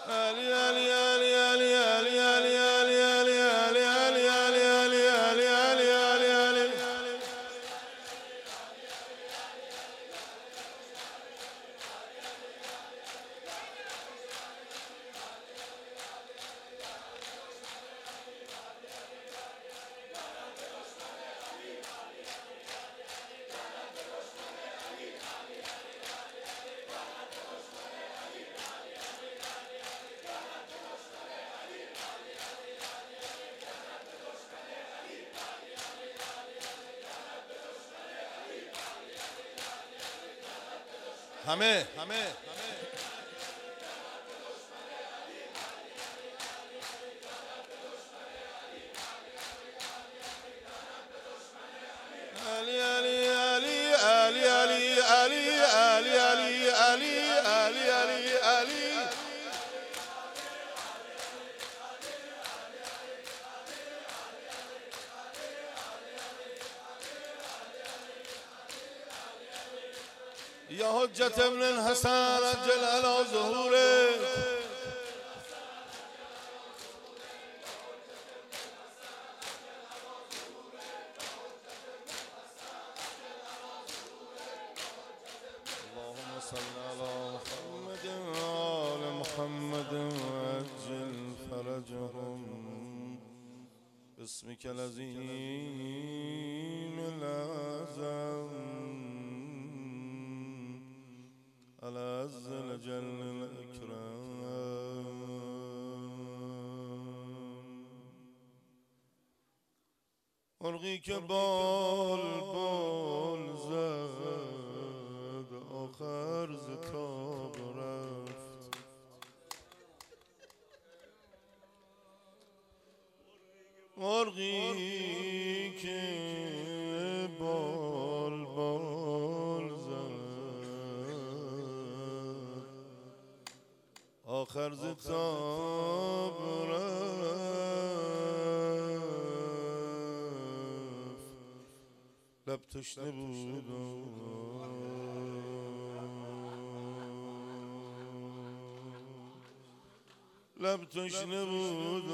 علی علی علی علی علی علی علی علی علی علی علی علی علی علی علی علی همه علی علی علی علی علی علی علی علی علی علی علی علی یا حجت ابن الحسن عجل علی ظهوره اللهم صل على محمد وآل محمد وعجل فرجهم باسمك العظيم الأعظم العز الجل الأكرم مرغی که بال زد آخر ز تاب رفت مرغی که بال آخر ز تاب رفت لب تشنه بود لب تشنه بود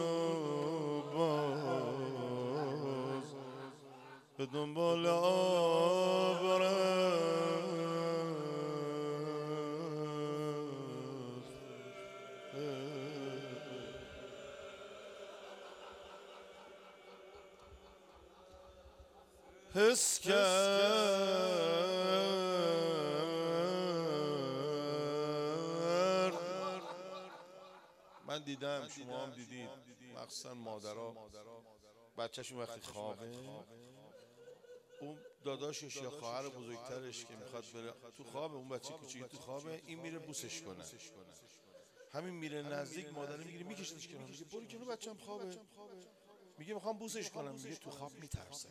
باز به دنبال آب رفت حس کرد من دیدم شما هم دیدید مخصوصا مادرها بچه‌شون وقتی خوابه اون داداشش یا خواهر بزرگترش که میخواد بره تو خوابه اون بچه کوچیک تو خوابه این میره بوسش کنه همین میره نزدیک مادر میگیره میکشتش کنار میگه برو کنار بچه‌م خوابه میگه میخوام بوسش کنم میگه تو خواب میترسه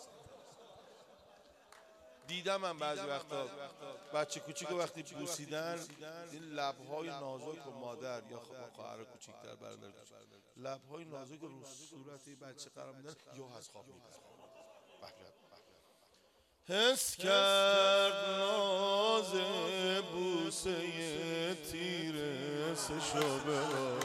دیدم من بعضی وقتا بچه کوچیکو وقتی بوسیدن این لب‌های نازک و مادر یا خواهر کوچیک‌تر برادر کوچیک لب‌های نازک رو صورت بچه قرار میدن یا از خواب میپرن حس کرد ناز بوسه تیره سشابه را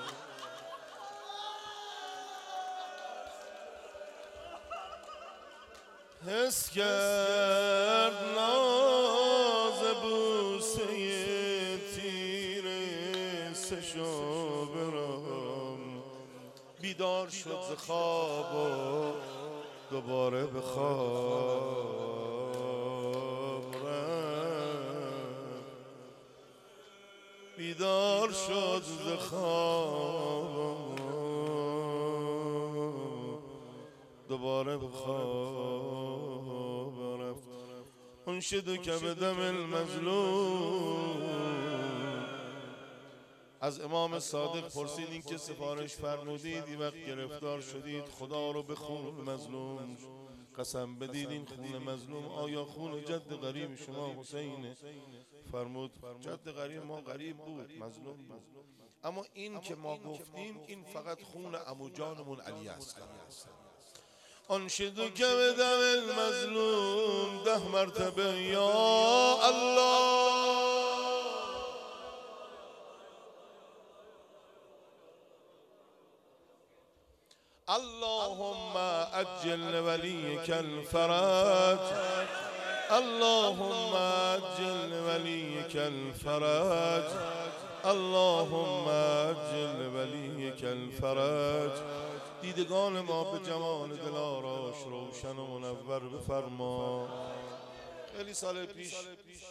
حس کرد ناز بوسه تیره سشابه را بیدار شد ز خواب و دوباره به خواب رفت بیدار شد ز خواب دوباره به خواب رفت انشد که به دم المظلوم از امام صادق پرسیدین که سفارش فرمودید این وقت گرفتار شدید خدا رو به خون مظلوم قسم بدید این خون مظلوم آیا خون جد غریب شما حسینه؟ فرمود جد غریب ما غریب بود مظلوم بود اما این که ما گفتیم این فقط خون عمو جانمون علی است انشد که به دم المظلوم 10 مرتبه یا الله اللهم عجل لوليك الفرج، اللهم عجل لوليك الفرج، اللهم عجل لوليك الفرج. دیدگان ما به جمال دلآراش روشن و منور بفرما. خیلی سال پیش